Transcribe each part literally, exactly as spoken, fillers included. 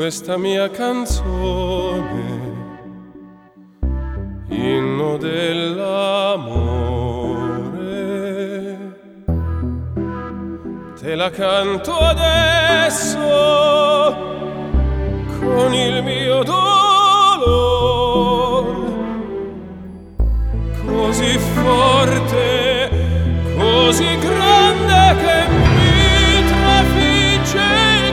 questa mia canzone, inno dell'amore, te la canto adesso con il mio dolore, così forte, così grande che mi trafigge il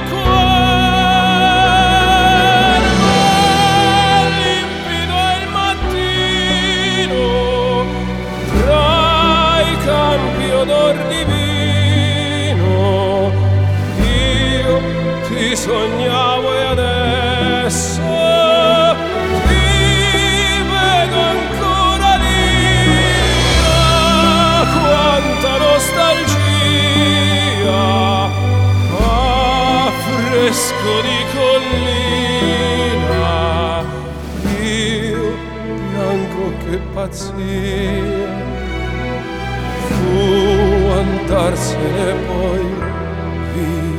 cuore. Limpido è il mattino, tra i campi odor divino, io ti sognavo e adesso ti vedo ancora lì. Quanta nostalgia, affresco di collina, io bianco che pazzia, fu andarsene poi via.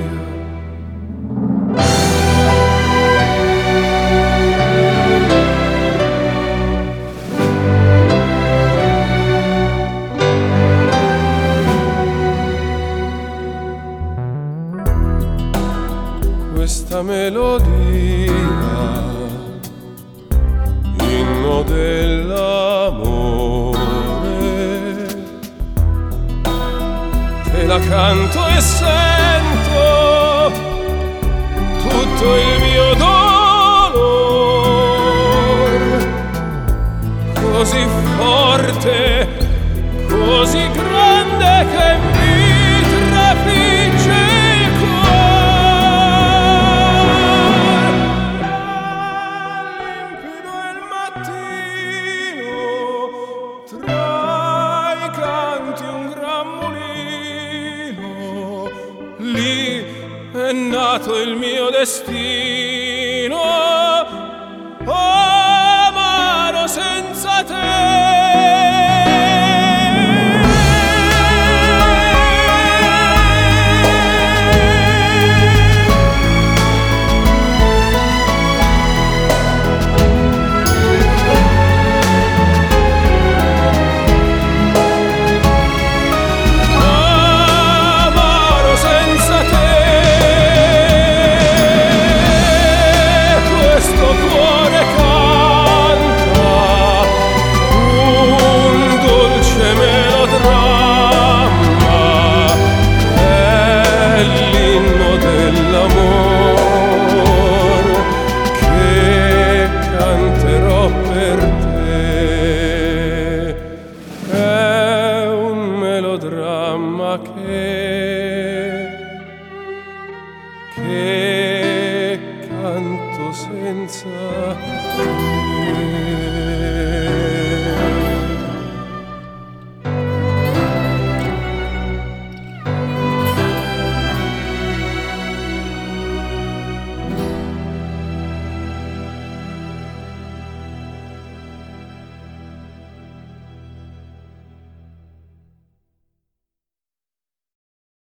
Questa melodia, inno dell'amore, te la canto e sento tutto il mio dolore, così forte, così grande che mi trafigge il cuore. Lì è nato il mio destino, amaro senza te. Che, che canto senza te.